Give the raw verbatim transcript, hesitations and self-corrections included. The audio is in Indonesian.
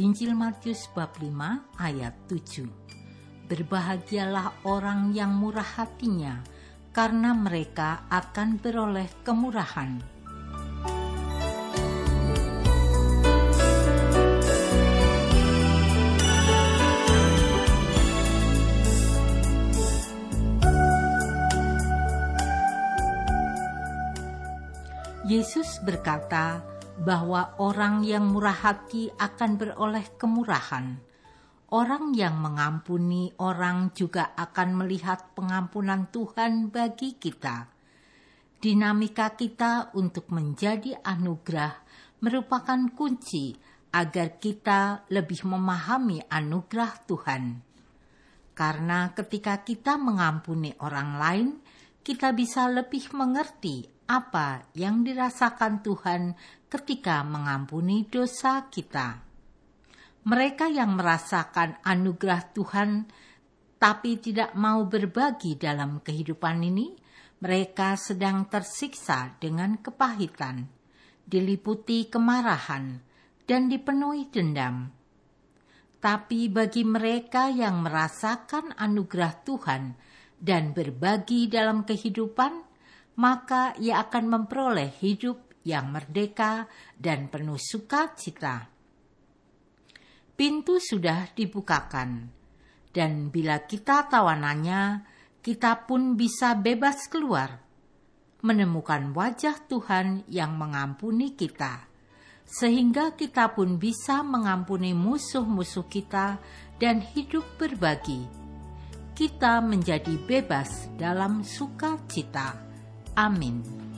Injil Matius bab lima ayat tujuh. Berbahagialah orang yang murah hatinya, karena mereka akan beroleh kemurahan. Yesus berkata bahwa orang yang murah hati akan beroleh kemurahan. Orang yang mengampuni orang juga akan melihat pengampunan Tuhan bagi kita. Dinamika kita untuk menjadi anugerah merupakan kunci agar kita lebih memahami anugerah Tuhan. Karena ketika kita mengampuni orang lain, kita bisa lebih mengerti apa yang dirasakan Tuhan ketika mengampuni dosa kita. Mereka yang merasakan anugerah Tuhan tapi tidak mau berbagi dalam kehidupan ini, mereka sedang tersiksa dengan kepahitan, diliputi kemarahan, dan dipenuhi dendam. Tapi bagi mereka yang merasakan anugerah Tuhan dan berbagi dalam kehidupan, maka ia akan memperoleh hidup yang merdeka dan penuh sukacita. Pintu sudah dibukakan, dan bila kita tawanannya, kita pun bisa bebas keluar, menemukan wajah Tuhan yang mengampuni kita, sehingga kita pun bisa mengampuni musuh-musuh kita dan hidup berbagi. Kita menjadi bebas dalam sukacita. Amin.